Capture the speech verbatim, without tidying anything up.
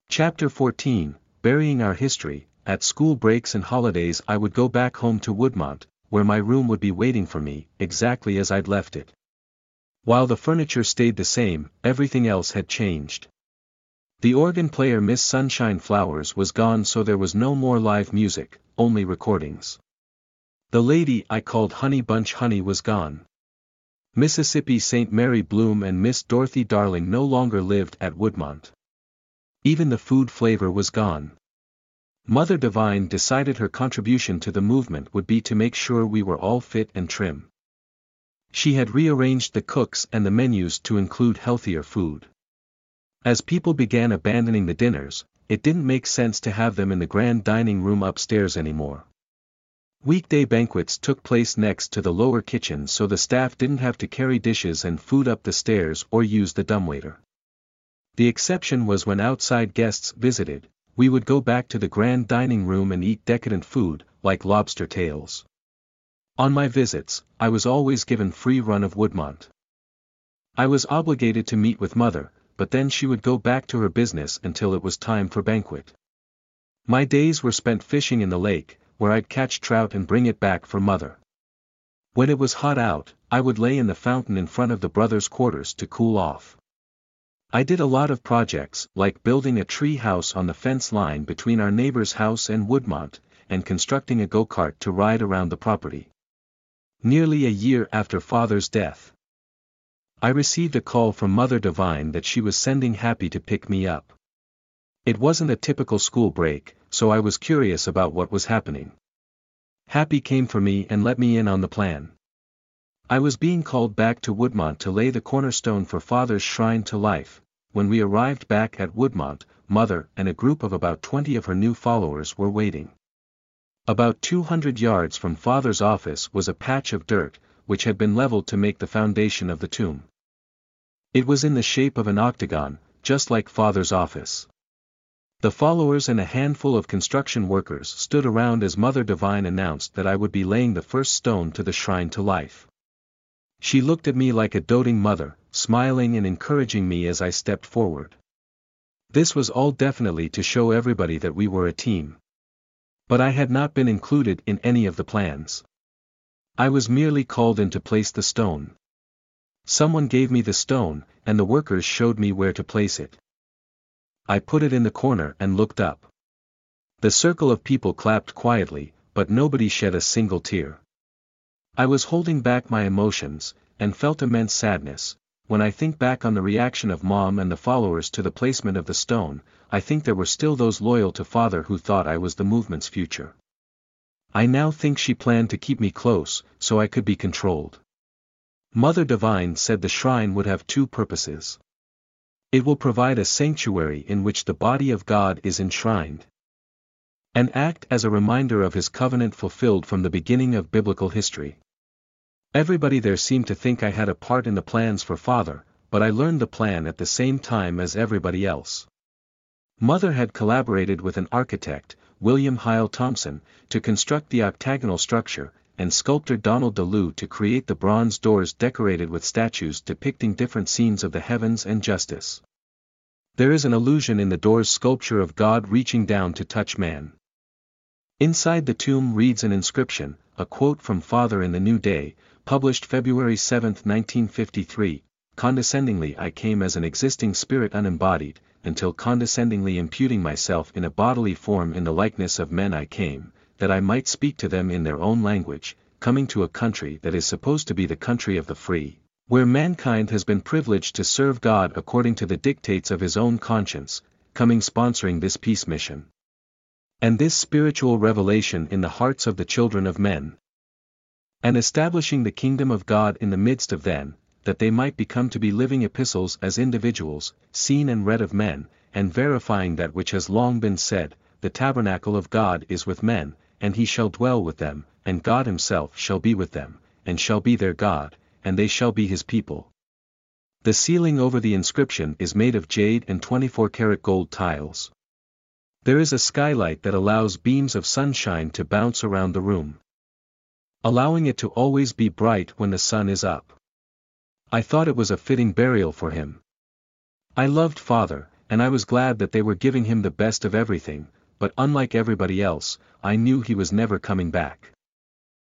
Chapter fourteen, Burying Our History. At school breaks and holidays I would go back home to Woodmont, where my room would be waiting for me, exactly as I'd left it. While the furniture stayed the same, everything else had changed. The organ player Miss Sunshine Flowers was gone, so there was no more live music, only recordings. The lady I called Honey Bunch Honey was gone. Mississippi Saint Mary Bloom and Miss Dorothy Darling no longer lived at Woodmont. Even the food flavor was gone. Mother Divine decided her contribution to the movement would be to make sure we were all fit and trim. She had rearranged the cooks and the menus to include healthier food. As people began abandoning the dinners, it didn't make sense to have them in the grand dining room upstairs anymore. Weekday banquets took place next to the lower kitchen, so the staff didn't have to carry dishes and food up the stairs or use the dumbwaiter. The exception was when outside guests visited. We would go back to the grand dining room and eat decadent food, like lobster tails. On my visits, I was always given free run of Woodmont. I was obligated to meet with Mother, but then she would go back to her business until it was time for banquet. My days were spent fishing in the lake, where I'd catch trout and bring it back for Mother. When it was hot out, I would lay in the fountain in front of the brothers' quarters to cool off. I did a lot of projects, like building a tree house on the fence line between our neighbor's house and Woodmont, and constructing a go-kart to ride around the property. Nearly a year after Father's death, I received a call from Mother Divine that she was sending Happy to pick me up. It wasn't a typical school break, so I was curious about what was happening. Happy came for me and let me in on the plan. I was being called back to Woodmont to lay the cornerstone for Father's shrine to life. When we arrived back at Woodmont, Mother and a group of about twenty of her new followers were waiting. About two hundred yards from Father's office was a patch of dirt, which had been leveled to make the foundation of the tomb. It was in the shape of an octagon, just like Father's office. The followers and a handful of construction workers stood around as Mother Divine announced that I would be laying the first stone to the shrine to life. She looked at me like a doting mother, smiling and encouraging me as I stepped forward. This was all definitely to show everybody that we were a team. But I had not been included in any of the plans. I was merely called in to place the stone. Someone gave me the stone, and the workers showed me where to place it. I put it in the corner and looked up. The circle of people clapped quietly, but nobody shed a single tear. I was holding back my emotions, and felt immense sadness. When I think back on the reaction of Mom and the followers to the placement of the stone, I think there were still those loyal to Father who thought I was the movement's future. I now think she planned to keep me close, so I could be controlled. Mother Divine said the shrine would have two purposes. It will provide a sanctuary in which the body of God is enshrined, and act as a reminder of His covenant fulfilled from the beginning of biblical history. Everybody there seemed to think I had a part in the plans for Father, but I learned the plan at the same time as everybody else. Mother had collaborated with an architect, William Hyle Thompson, to construct the octagonal structure, and sculptor Donald DeLue to create the bronze doors decorated with statues depicting different scenes of the heavens and justice. There is an allusion in the door's sculpture of God reaching down to touch man. Inside the tomb reads an inscription, a quote from Father in the New Day, published February seventh nineteen fifty-three, "Condescendingly I came as an existing spirit unembodied, until condescendingly imputing myself in a bodily form in the likeness of men I came, that I might speak to them in their own language, coming to a country that is supposed to be the country of the free, where mankind has been privileged to serve God according to the dictates of his own conscience, coming sponsoring this peace mission. And this spiritual revelation in the hearts of the children of men. And establishing the kingdom of God in the midst of them, that they might become to be living epistles as individuals, seen and read of men, and verifying that which has long been said, the tabernacle of God is with men, and he shall dwell with them, and God himself shall be with them, and shall be their God, and they shall be his people." The ceiling over the inscription is made of jade and twenty-four karat gold tiles. There is a skylight that allows beams of sunshine to bounce around the room, allowing it to always be bright when the sun is up. I thought it was a fitting burial for him. I loved Father, and I was glad that they were giving him the best of everything, but unlike everybody else, I knew he was never coming back.